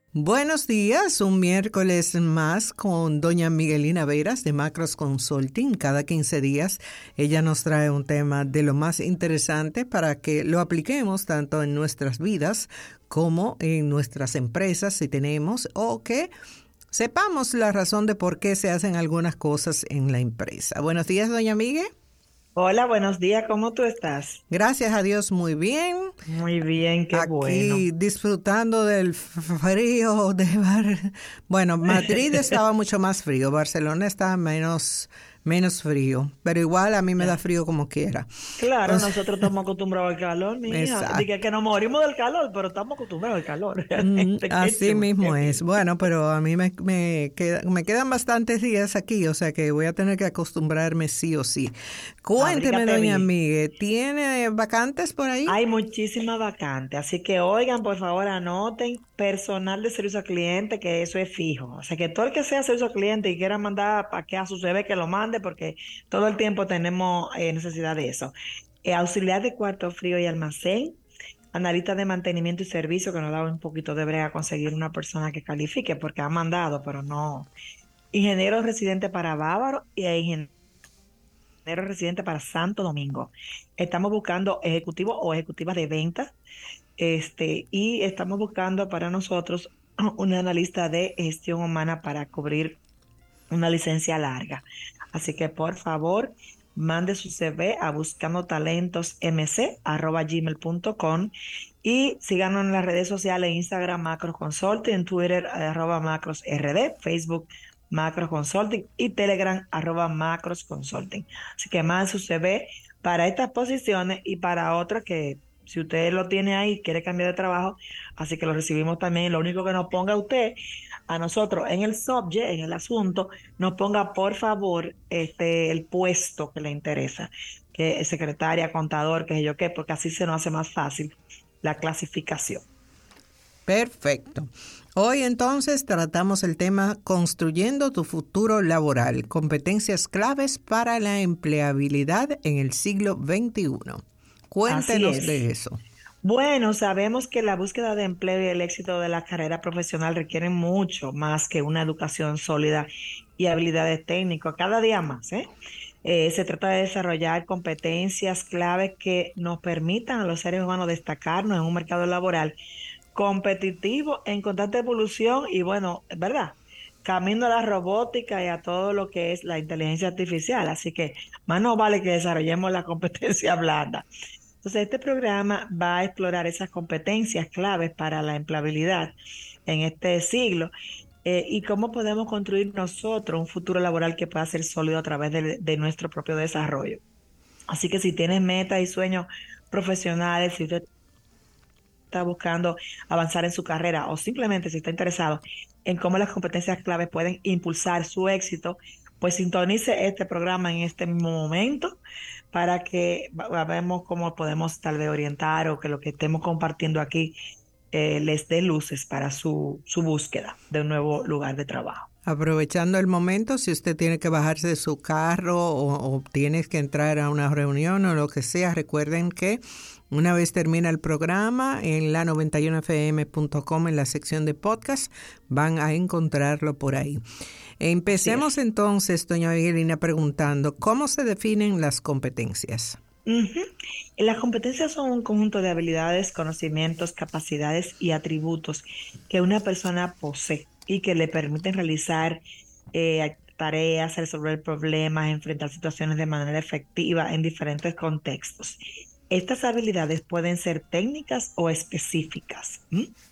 Buenos días, un miércoles más con doña Miguelina Veras de Macros Consulting. Cada 15 días ella nos trae un tema de lo más interesante para que lo apliquemos tanto en nuestras vidas como en nuestras empresas si tenemos, o que sepamos la razón de por qué se hacen algunas cosas en la empresa. Buenos días, doña Miguel. Hola, buenos días, ¿cómo tú estás? Gracias a Dios, muy bien. Muy bien, qué bueno. Aquí disfrutando del frío Bueno, Madrid estaba mucho más frío, Barcelona estaba menos frío, pero igual a mí me da Ya. frío como quiera. Claro, Entonces, nosotros estamos acostumbrados al calor, mi hija. exacto. Dije que nos morimos del calor, pero estamos acostumbrados al calor, realmente. Qué Así chulo, qué mismo es. bien. Bueno, pero a mí me quedan bastantes días aquí, o sea que voy a tener que acostumbrarme sí o sí. Cuénteme, Abrígate doña bien. Migue, ¿tiene vacantes por ahí? Hay muchísimas vacantes, así que oigan, por favor, anoten personal de servicio al cliente, que eso es fijo. O sea, que todo el que sea servicio al cliente y quiera mandar para que a su CV que lo mande, porque todo el tiempo tenemos necesidad de eso. Auxiliar de cuarto frío y almacén, analista de mantenimiento y servicio, que nos da un poquito de brega conseguir una persona que califique, porque ha mandado, pero no. Ingeniero residente para Bávaro y ingeniero residente para Santo Domingo. Estamos buscando ejecutivos o ejecutivas de ventas, y estamos buscando para nosotros un analista de gestión humana para cubrir una licencia larga. Así que por favor, mande su CV a buscandotalentosmc@gmail.com y síganos en las redes sociales, Instagram Macros Consulting, en Twitter @macrosrd, Facebook Macros Consulting y Telegram @Macros Consulting. Así que mande su CV para estas posiciones y para otras que si usted lo tiene ahí y quiere cambiar de trabajo, así que lo recibimos también. Lo único que nos ponga usted a nosotros en el subject, en el asunto, nos ponga por favor el puesto que le interesa, que es secretaria, contador, qué sé yo qué, porque así se nos hace más fácil la clasificación. Perfecto. Hoy entonces tratamos el tema Construyendo tu futuro laboral, competencias claves para la empleabilidad en el siglo XXI. Así Cuéntenos es. de eso. Bueno, sabemos que la búsqueda de empleo y el éxito de la carrera profesional requieren mucho más que una educación sólida y habilidades técnicas, cada día más, ¿eh? Se trata de desarrollar competencias claves que nos permitan a los seres humanos destacarnos en un mercado laboral competitivo, en constante evolución y bueno, ¿verdad? Camino a la robótica y a todo lo que es la inteligencia artificial. Así que más nos vale que desarrollemos la competencia blanda. Entonces, este programa va a explorar esas competencias claves para la empleabilidad en este siglo, y cómo podemos construir nosotros un futuro laboral que pueda ser sólido a través de nuestro propio desarrollo. Así que si tienes metas y sueños profesionales, si usted está buscando avanzar en su carrera o simplemente si está interesado en cómo las competencias claves pueden impulsar su éxito, pues sintonice este programa en este mismo momento para que veamos cómo podemos tal vez orientar o que lo que estemos compartiendo aquí les dé luces para su búsqueda de un nuevo lugar de trabajo. Aprovechando el momento, si usted tiene que bajarse de su carro o tienes que entrar a una reunión o lo que sea, recuerden que una vez termina el programa en la 91fm.com en la sección de podcast van a encontrarlo por ahí. Así Empecemos es. entonces, doña Miguelina, preguntando, ¿cómo se definen las competencias? Ujú. Las competencias son un conjunto de habilidades, conocimientos, capacidades y atributos que una persona posee y que le permiten realizar tareas, resolver problemas, enfrentar situaciones de manera efectiva en diferentes contextos. Estas habilidades pueden ser técnicas o específicas.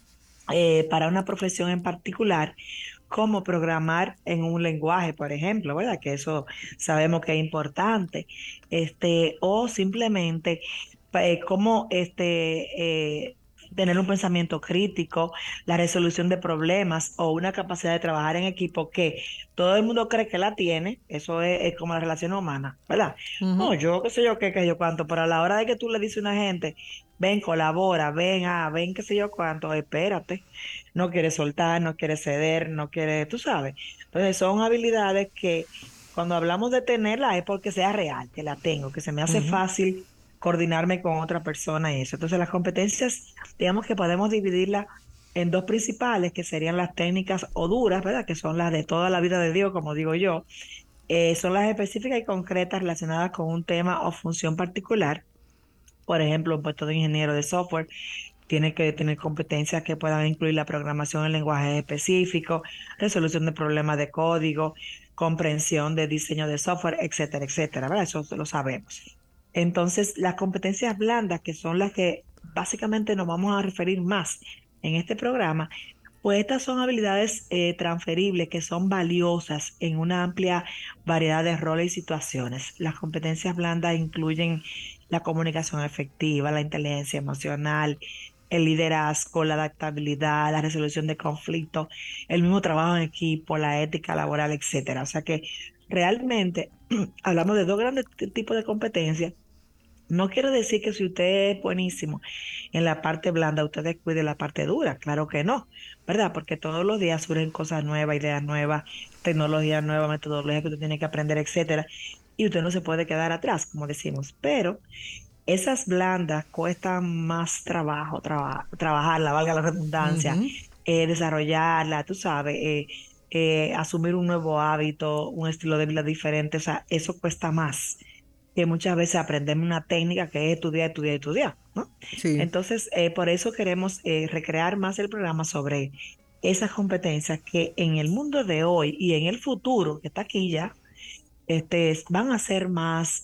Para una profesión en particular, como programar en un lenguaje, por ejemplo, ¿verdad? Que eso sabemos que es importante, o simplemente cómo tener un pensamiento crítico, la resolución de problemas o una capacidad de trabajar en equipo que todo el mundo cree que la tiene, eso es como la relación humana, ¿verdad? No, Ujú. yo qué sé yo qué yo cuánto, pero a la hora de que tú le dices a una gente, ven, colabora, ven, ven, qué sé yo cuánto, espérate, no quiere soltar, no quiere ceder, no quiere, tú sabes. Entonces son habilidades que cuando hablamos de tenerla es porque sea real, que la tengo, que se me hace Ujú. fácil coordinarme con otra persona y eso. Entonces las competencias, digamos que podemos dividirlas. en dos principales, que serían las técnicas o duras, ¿verdad? Que son las de toda la vida de Dios, como digo yo. Son las específicas y concretas relacionadas con un tema o función particular. Por ejemplo, un puesto de ingeniero de software tiene que tener competencias que puedan incluir la programación en lenguajes específicos, resolución de problemas de código, comprensión de diseño de software, etcétera, etcétera, ¿verdad? Eso lo sabemos. Entonces, las competencias blandas, que son las que básicamente nos vamos a referir más en este programa, pues estas son habilidades transferibles que son valiosas en una amplia variedad de roles y situaciones. Las competencias blandas incluyen la comunicación efectiva, la inteligencia emocional, el liderazgo, la adaptabilidad, la resolución de conflictos, el mismo trabajo en equipo, la ética laboral, etcétera. O sea que realmente hablamos de dos grandes tipos de competencias. No quiere decir que si usted es buenísimo en la parte blanda, usted descuide la parte dura. Claro que no, ¿verdad? Porque todos los días surgen cosas nuevas, ideas nuevas, tecnologías nuevas, metodologías que usted tiene que aprender, etcétera. Y usted no se puede quedar atrás, como decimos. Pero esas blandas cuestan más trabajo, trabajarla, valga la redundancia, Ujú. desarrollarla, tú sabes, asumir un nuevo hábito, un estilo de vida diferente. O sea, eso cuesta más que muchas veces aprendemos una técnica que es estudiar, estudiar, estudiar, ¿no? Sí. Entonces, por eso queremos recrear más el programa sobre esas competencias que en el mundo de hoy y en el futuro, que está aquí ya, van a ser más,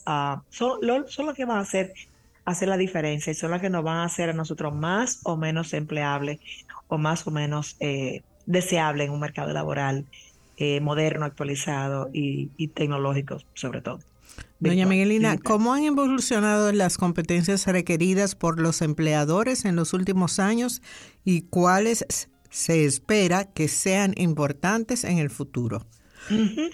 son lo que van a hacer la diferencia y son las que nos van a hacer a nosotros más o menos empleables o más o menos deseables en un mercado laboral moderno, actualizado y tecnológico, sobre todo, Doña virtual, Miguelina, digital. ¿cómo han evolucionado las competencias requeridas por los empleadores en los últimos años y cuáles se espera que sean importantes en el futuro? Ujú.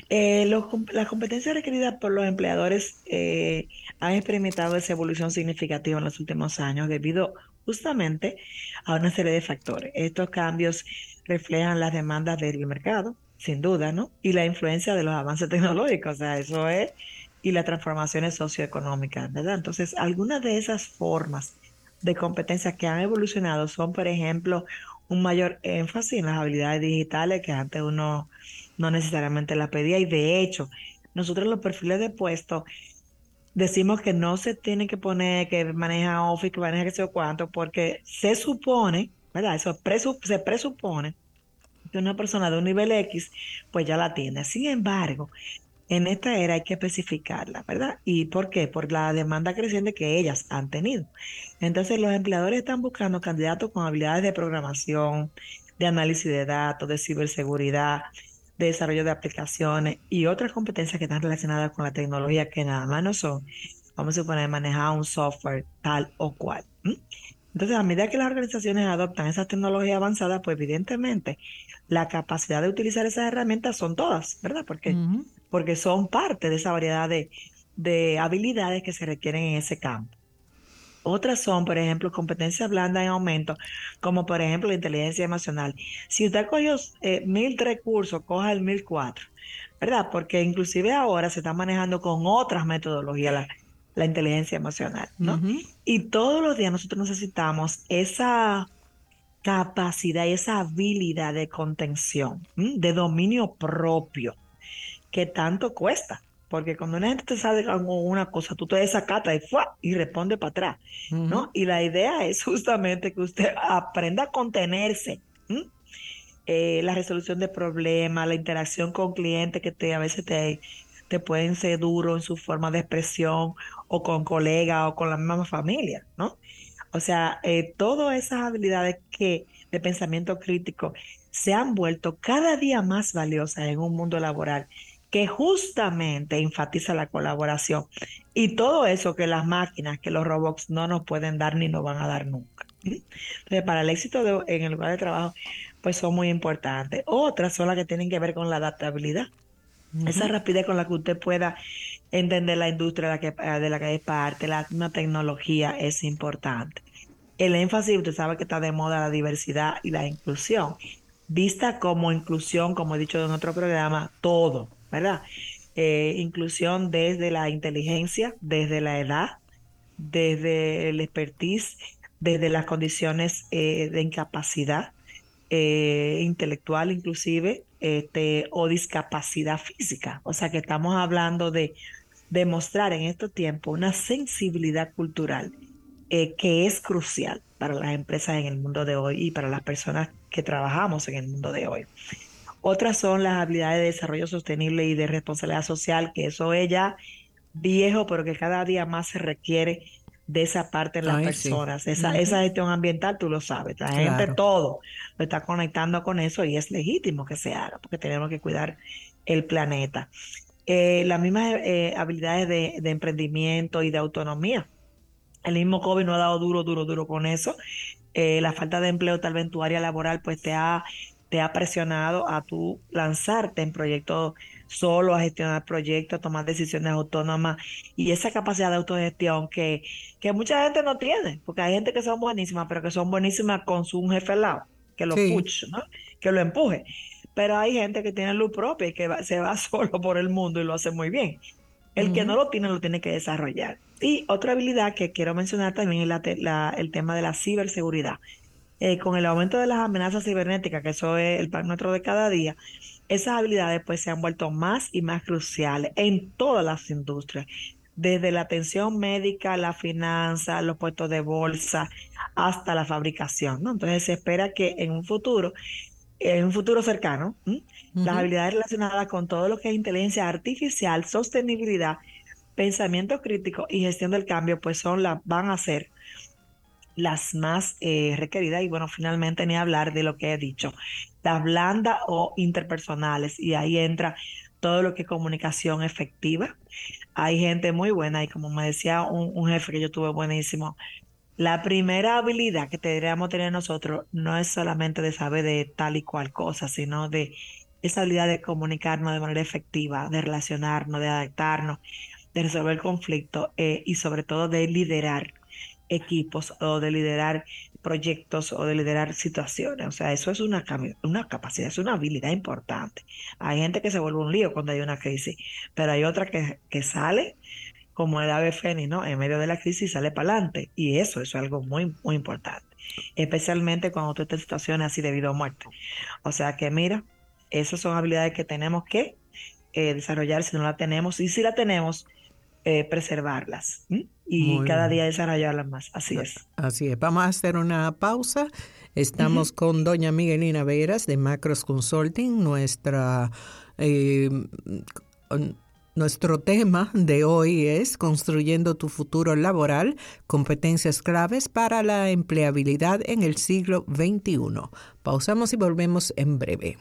Las competencias requeridas por los empleadores han experimentado esa evolución significativa en los últimos años debido justamente a una serie de factores. Estos cambios reflejan las demandas del mercado, sin duda, ¿no? Y la influencia de los avances tecnológicos, o sea, eso es, y las transformaciones socioeconómicas, ¿verdad? Entonces, algunas de esas formas de competencias que han evolucionado son, por ejemplo, un mayor énfasis en las habilidades digitales que antes uno no necesariamente la pedía. Y de hecho, nosotros en los perfiles de puesto decimos que no se tiene que poner que maneja Office, que maneja que sé yo cuánto, porque se supone, ¿verdad? Se presupone que una persona de un nivel X, pues ya la tiene. Sin embargo, en esta era hay que especificarla, ¿verdad? ¿Y por qué? Por la demanda creciente que ellas han tenido. Entonces, los empleadores están buscando candidatos con habilidades de programación, de análisis de datos, de ciberseguridad, de desarrollo de aplicaciones y otras competencias que están relacionadas con la tecnología que nada más no son, vamos a suponer, manejar un software tal o cual. ¿M? Entonces, a medida que las organizaciones adoptan esas tecnologías avanzadas, pues evidentemente la capacidad de utilizar esas herramientas son todas, ¿verdad? Ujú. Porque son parte de esa variedad de habilidades que se requieren en ese campo. Otras son, por ejemplo, competencias blandas en aumento, como por ejemplo la inteligencia emocional. Si usted cogió 1003 cursos, coja el 1004, ¿verdad? Porque inclusive ahora se está manejando con otras metodologías la inteligencia emocional, ¿no? Ujú. Y todos los días nosotros necesitamos esa capacidad y esa habilidad de contención, ¿m? De dominio propio que tanto cuesta. Porque cuando una gente te sabe una cosa, tú te desacatas ¡fua! Y responde para atrás, Ujú. ¿no? Y la idea es justamente que usted aprenda a contenerse. ¿M? La resolución de problemas, la interacción con clientes que a veces te pueden ser duros en su forma de expresión, o con colegas, o con la misma familia, ¿no? O sea, todas esas habilidades de pensamiento crítico se han vuelto cada día más valiosas en un mundo laboral que justamente enfatiza la colaboración y todo eso que las máquinas, que los robots no nos pueden dar ni nos van a dar nunca. ¿Mm? Entonces, para el éxito en el lugar de trabajo, pues son muy importantes. Otras son las que tienen que ver con la adaptabilidad, esa Ujú. rapidez con la que usted pueda entender la industria de la que es parte, una tecnología es importante. El énfasis, usted sabe que está de moda la diversidad y la inclusión. Vista como inclusión, como he dicho en otro programa, todo, ¿verdad? Inclusión desde la inteligencia, desde la edad, desde el expertise, desde las condiciones de incapacidad intelectual inclusive, o discapacidad física. O sea que estamos hablando de demostrar en estos tiempos una sensibilidad cultural que es crucial para las empresas en el mundo de hoy y para las personas que trabajamos en el mundo de hoy. Otras son las habilidades de desarrollo sostenible y de responsabilidad social, que eso es ya viejo, pero que cada día más se requiere de esa parte en las Ay, sí. personas. Esa Ujú. gestión ambiental, tú lo sabes, la gente Claro. todo lo está conectando con eso y es legítimo que se haga, porque tenemos que cuidar el planeta. Las mismas habilidades de emprendimiento y de autonomía. El mismo COVID no ha dado duro, duro, duro con eso. La falta de empleo tal vez en tu área laboral pues te ha presionado a tú lanzarte en proyectos solo, a gestionar proyectos, a tomar decisiones autónomas y esa capacidad de autogestión que mucha gente no tiene, porque hay gente que son buenísimas, pero que son buenísimas con su un jefe al lado, que lo Sí. push, ¿no? Que lo empuje. Pero hay gente que tiene luz propia y que se va solo por el mundo y lo hace muy bien. El que no Ujú. lo tiene que desarrollar. Y otra habilidad que quiero mencionar también es el tema de la ciberseguridad. Con el aumento de las amenazas cibernéticas, que eso es el pan nuestro de cada día, esas habilidades pues se han vuelto más y más cruciales en todas las industrias, desde la atención médica, la finanza, los puestos de bolsa, hasta la fabricación, ¿no? Entonces se espera que en un futuro cercano, las Ujú. habilidades relacionadas con todo lo que es inteligencia artificial, sostenibilidad, pensamiento crítico y gestión del cambio, pues van a ser las más requeridas. Y bueno, finalmente ni hablar de lo que he dicho, las blandas o interpersonales. Y ahí entra todo lo que es comunicación efectiva. Hay gente muy buena y como me decía un jefe que yo tuve buenísimo, la primera habilidad que deberíamos tener nosotros no es solamente de saber de tal y cual cosa, sino de esa habilidad de comunicarnos de manera efectiva, de relacionarnos, de adaptarnos, de resolver conflictos y sobre todo de liderar equipos o de liderar proyectos o de liderar situaciones. O sea, eso es una capacidad, es una habilidad importante. Hay gente que se vuelve un lío cuando hay una crisis, pero hay otra que sale como el ave fénix, ¿no? En medio de la crisis sale para adelante. Y eso es algo muy, muy importante. Especialmente cuando tú estás en situaciones así de vida o muerte. O sea que mira, esas son habilidades que tenemos que desarrollar si no la tenemos. Y si la tenemos, preservarlas. ¿M? Y Muy cada día bien. desarrollarlas más. Así es. Así es. Vamos a hacer una pausa. Ujú. Estamos con doña Miguelina Veras de Macros Consulting, eh, n- nuestro tema de hoy es construyendo tu futuro laboral, competencias claves para la empleabilidad en el siglo XXI. Pausamos y volvemos en breve.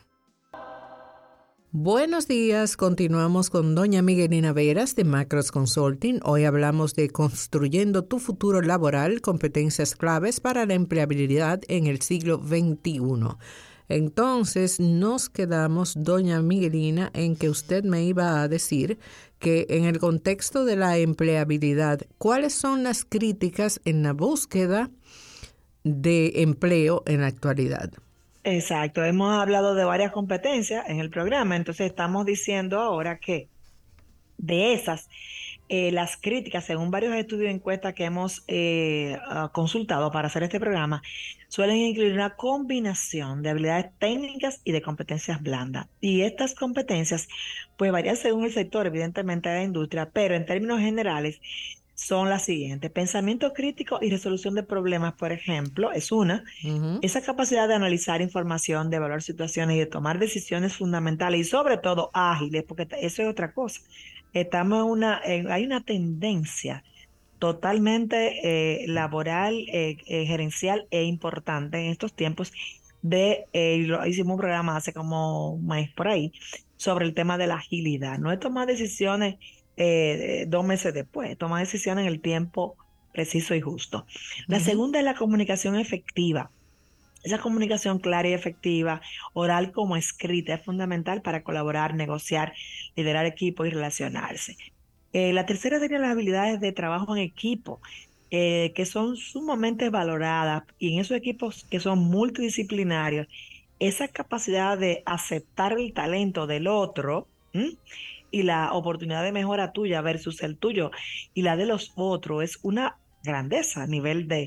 Buenos días, continuamos con doña Miguelina Veras de Macros Consulting. Hoy hablamos de construyendo tu futuro laboral, competencias claves para la empleabilidad en el siglo XXI. Entonces nos quedamos, doña Miguelina, en que usted me iba a decir que en el contexto de la empleabilidad, ¿cuáles son las críticas en la búsqueda de empleo en la actualidad? Exacto. Hemos hablado de varias competencias en el programa. Entonces estamos diciendo ahora que de esas, las críticas, según varios estudios y encuestas que hemos consultado para hacer este programa, suelen incluir una combinación de habilidades técnicas y de competencias blandas. Y estas competencias, pues varían según el sector, evidentemente, de la industria, pero en términos generales son las siguientes. Pensamiento crítico y resolución de problemas, por ejemplo, es una. Ujú. Esa capacidad de analizar información, de evaluar situaciones y de tomar decisiones fundamentales y sobre todo ágiles, porque eso es otra cosa. Hay una tendencia totalmente laboral, gerencial e importante en estos tiempos hicimos un programa hace como un mes por ahí sobre el tema de la agilidad. No es tomar decisiones 2 meses después, tomar decisiones en el tiempo preciso y justo. La Ujú. segunda es la comunicación efectiva. Esa comunicación clara y efectiva, oral como escrita, es fundamental para colaborar, negociar, liderar equipos y relacionarse. La tercera sería las habilidades de trabajo en equipo, que son sumamente valoradas y en esos equipos que son multidisciplinarios, esa capacidad de aceptar el talento del otro, ¿m? Y la oportunidad de mejora tuya versus el tuyo y la de los otros es una grandeza a nivel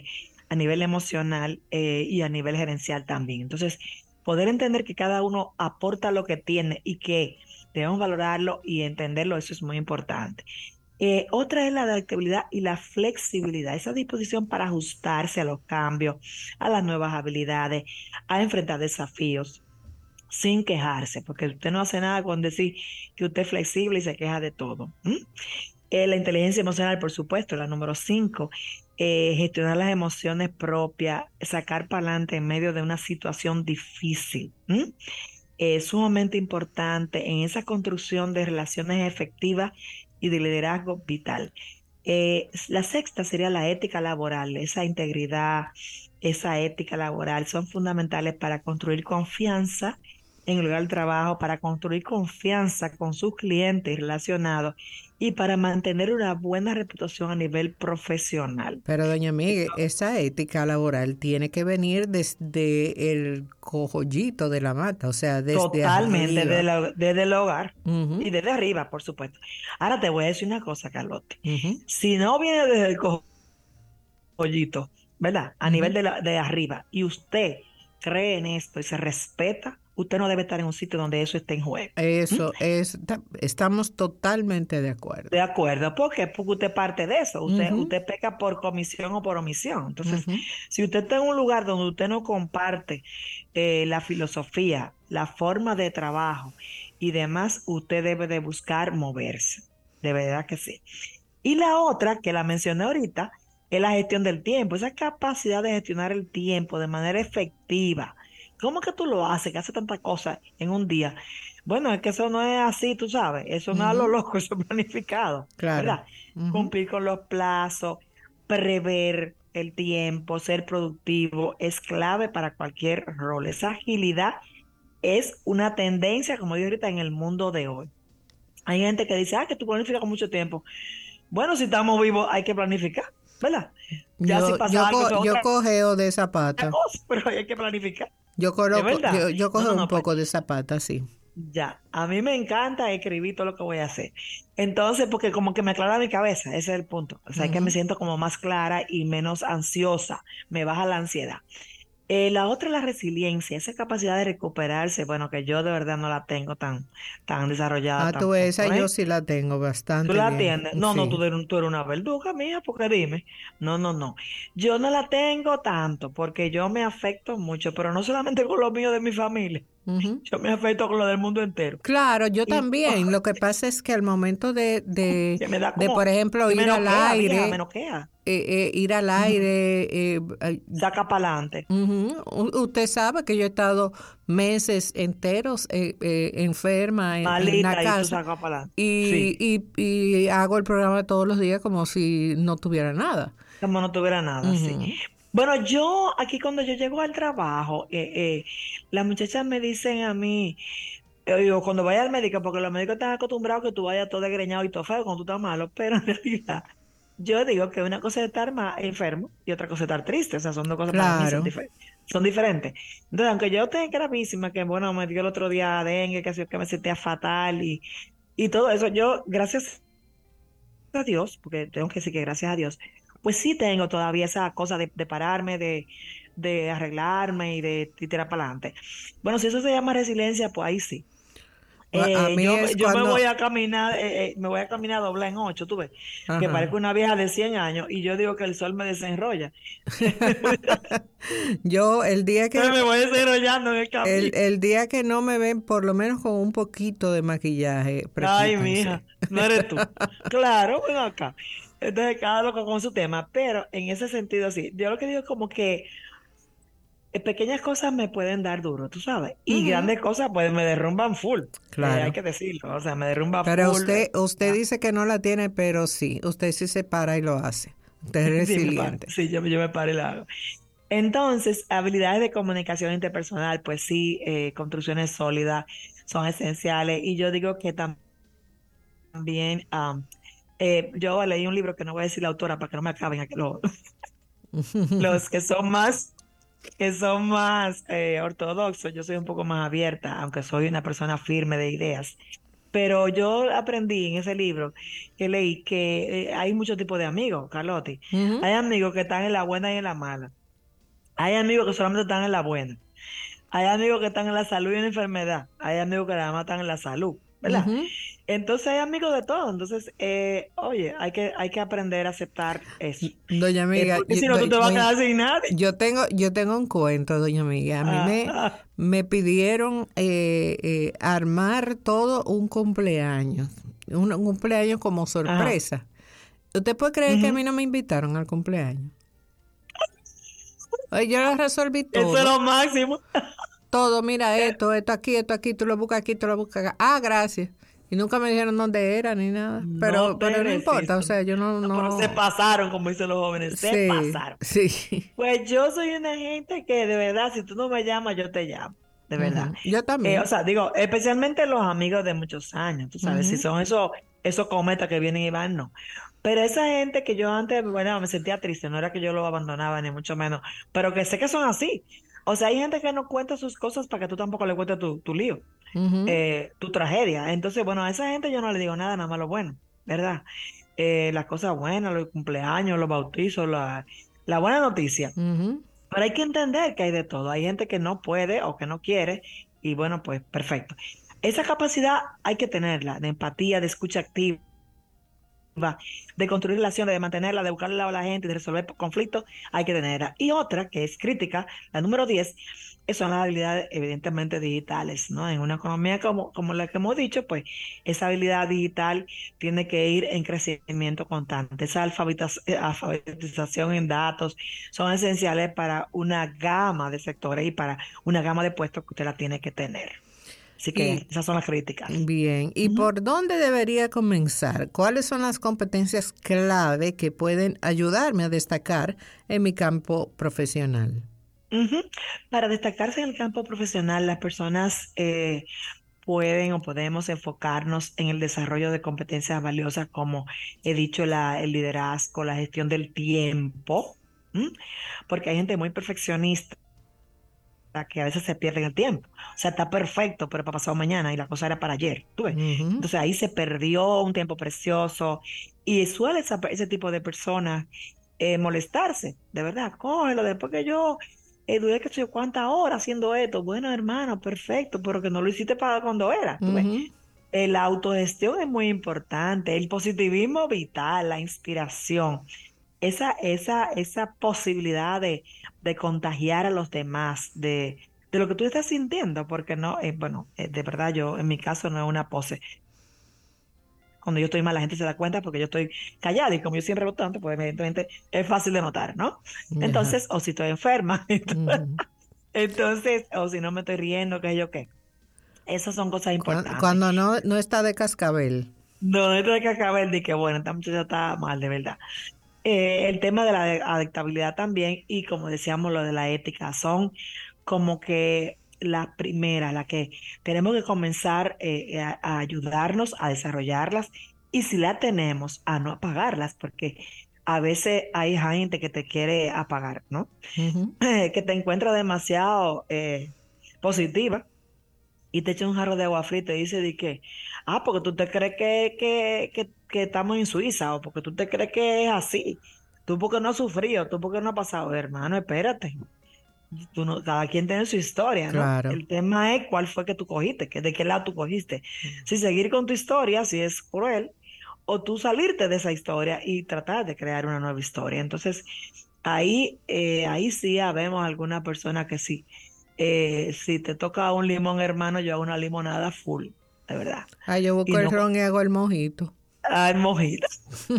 a nivel emocional y a nivel gerencial también. Entonces, poder entender que cada uno aporta lo que tiene y que debemos valorarlo y entenderlo, eso es muy importante. Otra es la adaptabilidad y la flexibilidad, esa disposición para ajustarse a los cambios, a las nuevas habilidades, a enfrentar desafíos sin quejarse, porque usted no hace nada con decir que usted es flexible y se queja de todo. La inteligencia emocional, por supuesto, la número 5, gestionar las emociones propias, sacar para adelante en medio de una situación difícil. Es sumamente importante en esa construcción de relaciones efectivas y de liderazgo vital. La sexta sería la ética laboral, esa integridad, esa ética laboral son fundamentales para construir confianza en el lugar del trabajo, para construir confianza con sus clientes relacionados y para mantener una buena reputación a nivel profesional. Pero doña Miguel, esa ética laboral tiene que venir desde el cojollito de la mata, o sea, desde Totalmente, arriba. desde el hogar y Ujú, desde arriba, por supuesto. Ahora te voy a decir una cosa, Carlote. ujú, Si no viene desde el cojollito, ¿verdad? A nivel ujú. de arriba, y usted cree en esto y se respeta, usted no debe estar en un sitio donde eso esté en juego. ¿Mm? Eso es, estamos totalmente de acuerdo. De acuerdo, ¿por qué? Porque usted parte de eso, Ujú, usted peca por comisión o por omisión. Entonces, ujú. si usted está en un lugar donde usted no comparte la filosofía, la forma de trabajo y demás, usted debe de buscar moverse, de verdad que sí. Y la otra, que la mencioné ahorita, es la gestión del tiempo, esa capacidad de gestionar el tiempo de manera efectiva. ¿Cómo que tú lo haces, que hace tantas cosas en un día? Bueno, es que eso no es así, tú sabes, eso no es a lo Ujú, loco, eso es planificado, claro. ¿verdad? Ujú. Cumplir con los plazos, prever el tiempo, ser productivo, es clave para cualquier rol. Esa agilidad es una tendencia, como dije ahorita, en el mundo de hoy. Hay gente que dice, que tú planificas con mucho tiempo. Bueno, si estamos vivos, hay que planificar, ¿verdad? Ya si pasa algo, eso es Yo otra cojeo de zapata. cosa, pero hay que planificar. Yo ¿Es coloco, verdad? yo No, cogeo no, un no, pues poco de zapata, sí. ya. A mí me encanta escribir todo lo que voy a hacer. Entonces, porque como que me aclara mi cabeza, ese es el punto. O sea, es que me Ujú. siento como más clara y menos ansiosa, me baja la ansiedad. La otra es la resiliencia, esa capacidad de recuperarse, bueno, que yo de verdad no la tengo tan desarrollada Ah, tú esa tampoco, yo ¿eh? sí la tengo ¿Tú bastante la bien. atiendes? No, no, Sí. tú eres una verduga mía, porque dime. No, no, no. Yo no la tengo tanto porque yo me afecto mucho, pero no solamente con lo mío de mi familia, Ujú. yo me afecto con lo del mundo entero. Claro, yo Y también. Lo que pasa es que al momento que me da de por como, ejemplo, que me noquea, vieja, me noquea. ir al Ujú. aire, Saca para adelante. ujú. Usted sabe que yo he estado meses enteros enferma en la Malita y tú casa sacas para adelante. y, Sí, y hago el programa todos los días como si no tuviera nada. como no tuviera nada, sí. Ujú, Bueno, yo aquí cuando yo llego al trabajo, las muchachas me dicen a mí, yo cuando vaya al médico, porque los médicos están acostumbrados que tú vayas todo desgreñado y todo feo cuando tú estás malo, pero en realidad yo digo que una cosa es estar enfermo y otra cosa es estar triste, o sea, son dos cosas para mí, claro. son diferentes. Entonces, aunque yo esté gravísima, que bueno, me dio el otro día dengue, que me sentía fatal y todo eso, yo, gracias a Dios, porque tengo que decir que gracias a Dios, pues sí tengo todavía esa cosa de pararme, de arreglarme y tirar para adelante. Bueno, si eso se llama resiliencia, pues ahí sí. A mí es Yo me voy cuando, a caminar, me voy a caminar doblar en 8, tú ves, que ajá. parezco una vieja de 100 años y yo digo que el sol me desenrolla. Yo el día Entonces que me voy desenrollando en el camino. el día que no me ven por lo menos con un poquito de maquillaje, Ay, mija, preocúpense. no eres tú. Claro, ven acá. Entonces, cada loco con su tema, pero en ese sentido, sí. Yo lo que digo es como que pequeñas cosas me pueden dar duro, tú sabes, y Ujú, grandes cosas pues me derrumban full, hay claro. que decirlo, o sea, me derrumba Pero full. usted dice que no la tiene, pero sí, usted sí se para y lo hace. Usted es Sí, me paro, resiliente. sí, yo me paro y la hago. Entonces, habilidades de comunicación interpersonal, pues sí, construcciones sólidas son esenciales, y yo digo que también, yo leí un libro que no voy a decir la autora para que no me acaben aquí los que son más ortodoxos, yo soy un poco más abierta, aunque soy una persona firme de ideas. Pero yo aprendí en ese libro que leí que hay muchos tipos de amigos, Carlotti. Ujú, Hay amigos que están en la buena y en la mala. Hay amigos que solamente están en la buena. Hay amigos que están en la salud y en la enfermedad. Hay amigos que nada más están en la salud, ¿verdad? ujú. Entonces hay amigos de todo. Entonces, oye, hay que aprender a aceptar eso. Doña amiga, Porque si no, tú te vas a quedar sin nadie. yo tengo un cuento, doña amiga. A mí Ah, me, ah, me pidieron armar todo un cumpleaños, un cumpleaños como ajá, sorpresa. ¿Usted puede creer que a ujú. mí no me invitaron al cumpleaños? Oye, yo lo resolví Eso es todo. lo máximo. Todo, mira, esto aquí, tú lo buscas aquí, tú lo buscas acá. Ah, gracias. Y nunca me dijeron dónde era ni nada. No Pero te no importa, o resisto. sea, yo no, No, pero se no. pasaron, como dicen los jóvenes, se Sí, pasaron. sí. Pues yo soy una gente que de verdad, si tú no me llamas, yo te llamo, de verdad. Ujú. Yo O también. sea, digo, especialmente los amigos de muchos años, tú sabes, si Ujú, son esos cometas que vienen y van, no. Pero esa gente que yo antes, bueno, me sentía triste, no era que yo lo abandonaba, ni mucho menos, pero que sé que son así. O sea, hay gente que no cuenta sus cosas para que tú tampoco le cuentes tu lío, ujú, tu tragedia. Entonces, bueno, a esa gente yo no le digo nada, nada más lo bueno, ¿verdad? Las cosas buenas, los cumpleaños, los bautizos, la buena noticia. ujú. Pero hay que entender que hay de todo. Hay gente que no puede o que no quiere y bueno, pues perfecto. Esa capacidad hay que tenerla, de empatía, de escucha activa, de construir relaciones, de mantenerla, de buscarle lado a la gente, de resolver conflictos, hay que tenerla. Y otra que es crítica, la número 10, son las habilidades evidentemente digitales, ¿no? En una economía como la que hemos dicho, pues esa habilidad digital tiene que ir en crecimiento constante. Esa alfabetización en datos son esenciales para una gama de sectores y para una gama de puestos que usted la tiene que tener. Así que Y esas son las críticas. bien, ¿y Ujú. por dónde debería comenzar? ¿Cuáles son las competencias clave que pueden ayudarme a destacar en mi campo profesional? Ujú. Para destacarse en el campo profesional, las personas pueden o podemos enfocarnos en el desarrollo de competencias valiosas como he dicho, el liderazgo, la gestión del tiempo, ¿m? Porque hay gente muy perfeccionista que a veces se pierde en el tiempo. O sea, está perfecto, pero para pasado mañana y la cosa era para ayer, ¿tú ves? Ujú, Entonces ahí se perdió un tiempo precioso y suele ese tipo de personas molestarse, de verdad, cógelo, después que yo duré que sé yo cuántas horas haciendo esto. Bueno, hermano, perfecto, pero que no lo hiciste para cuando era, ¿tú ves? ujú. La autogestión es muy importante, el positivismo vital, la inspiración, esa posibilidad de contagiar a los demás, de lo que tú estás sintiendo, porque no, bueno, de verdad yo, en mi caso no es una pose. Cuando yo estoy mal, la gente se da cuenta porque yo estoy callada y como yo siempre hablo tanto, pues evidentemente es fácil de notar, ¿no? Ajá, Entonces, o si estoy enferma, ujú. entonces, o si no me estoy riendo, qué sé yo qué. Esas son cosas importantes. Cuando no está de cascabel. No, no tengo que acabar de que, bueno, esta muchacha está mal, de verdad. El tema de la adaptabilidad también y como decíamos lo de la ética son como que las primeras, las que tenemos que comenzar a ayudarnos a desarrollarlas y si la tenemos a no apagarlas porque a veces hay gente que te quiere apagar, ¿no? Ujú, Que te encuentra demasiado positiva y te echa un jarro de agua fría y te dice de que, porque tú te crees que estamos en Suiza o porque tú te crees que es así. Tú porque no has sufrido, tú porque no has pasado, hermano, espérate. Tú no, cada quien tiene su historia, ¿no? claro. El tema es cuál fue que tú cogiste, que de qué lado tú cogiste. Si seguir con tu historia, si es cruel, o tú salirte de esa historia y tratar de crear una nueva historia. Entonces, ahí sí habemos alguna persona que sí. Si te toca un limón, hermano, yo hago una limonada full, de verdad. Ah, yo Y busco el no ron y hago el mojito. hay mojitas.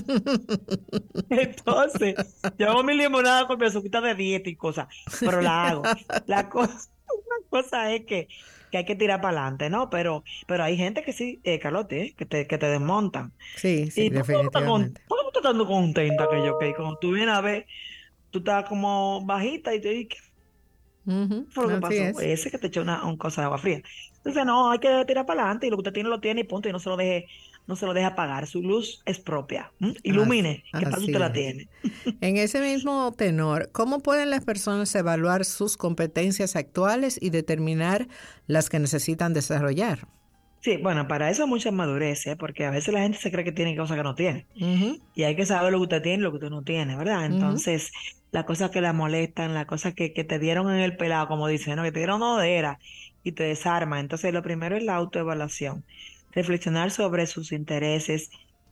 Entonces, yo hago mi limonada con mi azuquita de dieta y cosas, pero la hago. La cosa, la cosa es que hay que tirar para adelante, ¿no? Pero hay gente que sí, Carlote, que te desmontan. Sí, sí, Y definitivamente. ¿por qué tú estás tan contenta que yo, que cuando tú vienes a ver, tú estás como bajita y te dices, Ujú, fue lo que así pasó? es. Ese que te echó una cosa de agua fría. Entonces, no, hay que tirar para adelante y lo que usted tiene lo tiene y punto, y no se lo deje apagar. Su luz es propia. ¿M? Ilumine, que para eso usted Así la es. tiene. En ese mismo tenor, ¿cómo pueden las personas evaluar sus competencias actuales y determinar las que necesitan desarrollar? Sí, bueno, para eso mucha madurez, ¿eh? Porque a veces la gente se cree que tiene cosas que no tiene. Ujú, Y hay que saber lo que usted tiene y lo que usted no tiene, ¿verdad? ujú. Entonces, las cosas que la molestan, las cosas que te dieron en el pelado, como dicen, ¿no? Que te dieron odera y te desarma. Entonces, lo primero es la autoevaluación. Reflexionar sobre sus intereses.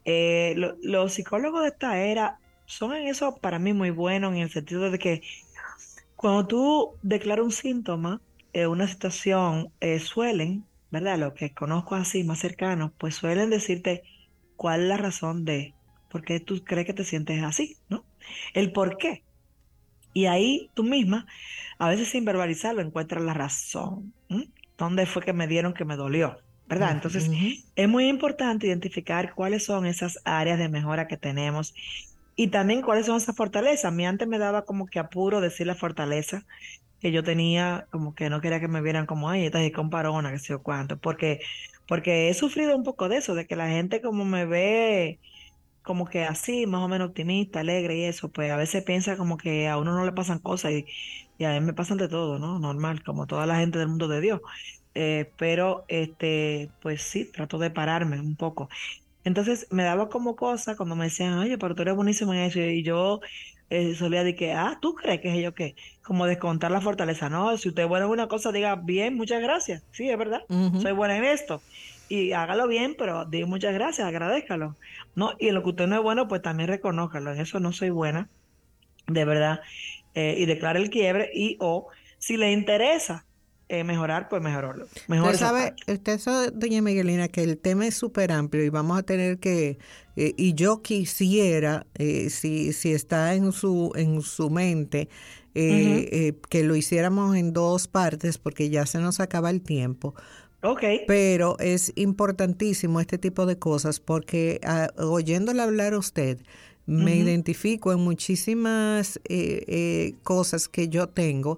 Los psicólogos de esta era son en eso para mí muy buenos en el sentido de que cuando tú declaras un síntoma, una situación, suelen, ¿verdad? Los que conozco así más cercanos, pues suelen decirte cuál es la razón de por qué tú crees que te sientes así, ¿no? El por qué. Y ahí tú misma, a veces sin verbalizarlo, encuentras la razón. ¿M? ¿Dónde fue que me dieron que me dolió? ¿Verdad? Ujú, Entonces, ujú. es muy importante identificar cuáles son esas áreas de mejora que tenemos y también cuáles son esas fortalezas. A mí antes me daba como que apuro decir la fortaleza que yo tenía, como que no quería que me vieran como, ay, esta es comparona, que sé yo cuánto, porque he sufrido un poco de eso, de que la gente como me ve como que así, más o menos optimista, alegre y eso, pues a veces piensa como que a uno no le pasan cosas y a mí me pasan de todo, ¿no? Normal, como toda la gente del mundo de Dios. Pero pues sí, trato de pararme un poco. Entonces me daba como cosa cuando me decían, oye, pero tú eres buenísimo en eso. Y yo solía decir que, ¿tú crees que es yo qué? Como descontar la fortaleza. No, si usted es bueno en una cosa, diga, bien, muchas gracias. Sí, es verdad, Ujú. soy buena en esto. Y hágalo bien, pero diga muchas gracias, agradézcalo. ¿No? Y en lo que usted no es bueno, pues también reconócalo. En eso no soy buena, de verdad. Y declare el quiebre y o si le interesa mejorar, pues mejorarlo. Mejor esa parte. Usted sabe, doña Miguelina, que el tema es súper amplio y vamos a tener que, y yo quisiera, si está en su mente, Ujú. que lo hiciéramos en dos partes porque ya se nos acaba el tiempo. Ok. Pero es importantísimo este tipo de cosas porque oyéndole hablar a usted, me Ujú. identifico en muchísimas cosas que yo tengo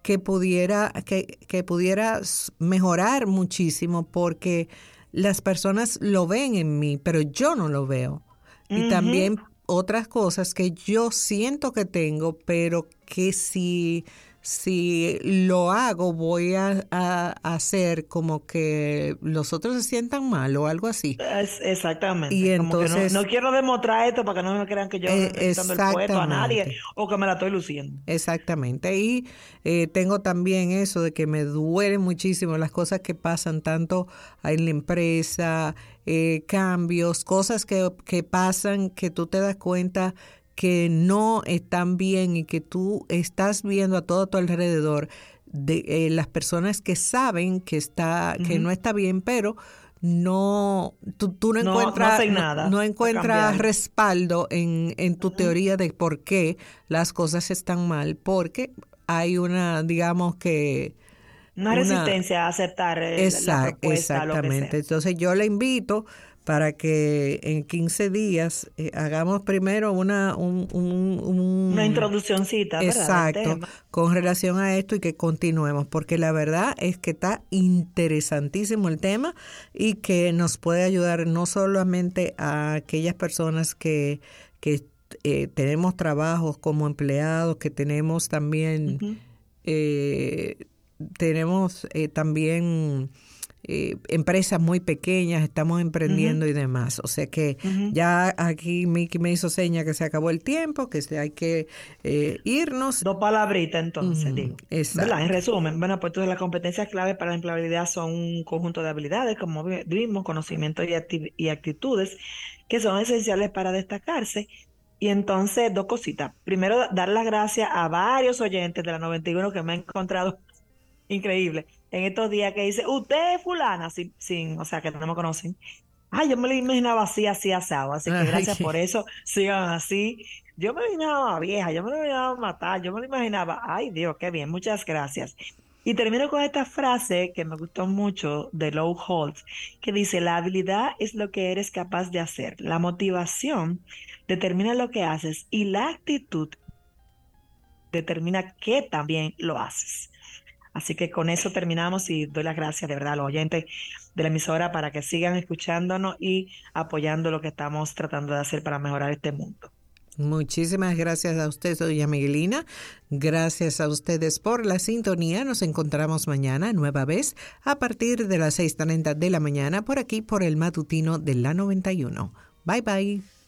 que pudiera mejorar muchísimo porque las personas lo ven en mí, pero yo no lo veo. Y Ujú. también otras cosas que yo siento que tengo, pero que si lo hago voy a hacer como que los otros se sientan mal o algo así. Y Exactamente, como que no entonces, quiero demostrar esto para que no me crean que yo le estoy quitando el puesto a nadie exactamente. o que me la estoy luciendo. Exactamente. Y tengo también eso de que me duelen muchísimo las cosas que pasan tanto en la empresa, cambios, cosas que pasan que tú te das cuenta que no están bien y que tú estás viendo a todo tu alrededor de las personas que saben que no Ujú. está bien, pero tú No hacen no nada para encuentras cambiarlo. respaldo en tu Ujú. teoría de por qué las cosas están mal, porque hay una, digamos que, Una una, resistencia a aceptar la propuesta, lo que exactamente. sea. Entonces yo le invito para que en 15 días hagamos primero Una introduccióncita, ¿verdad? Del exacto, tema. con relación a esto y que continuemos, porque la verdad es que está interesantísimo el tema y que nos puede ayudar no solamente a aquellas personas que tenemos trabajos como empleados, que tenemos también Ujú. eh, también empresas muy pequeñas, estamos Ujú. emprendiendo y demás. O sea que Ujú. ya aquí Miki me hizo seña que se acabó el tiempo, que hay que irnos. Dos palabritas entonces, Ujú, digo. ¿Verdad? En exacto. resumen, bueno, pues entonces las competencias clave para la empleabilidad son un conjunto de habilidades, como vimos, conocimientos y actitudes que son esenciales para destacarse. Y entonces, dos cositas. Primero, dar las gracias a varios oyentes de la 91 que me han encontrado increíble en estos días que dice, usted es fulana, o sea, que no me conocen. Ay, yo me lo imaginaba así, así, asado. Así que Ay, gracias por eso. Sigan así. Yo me lo imaginaba vieja, yo me lo imaginaba matar, yo me lo imaginaba. Ay, Dios, qué bien, muchas gracias. Y termino con esta frase que me gustó mucho de Low Holtz, que dice, la habilidad es lo que eres capaz de hacer. La motivación determina lo que haces y la actitud determina que también lo haces. Así que con eso terminamos y doy las gracias de verdad a los oyentes de la emisora para que sigan escuchándonos y apoyando lo que estamos tratando de hacer para mejorar este mundo. Muchísimas gracias a usted, doña Miguelina. Gracias a ustedes por la sintonía. Nos encontramos mañana, nueva vez, a partir de las 6:30 de la mañana, por aquí, por el matutino de la 91. Bye, bye.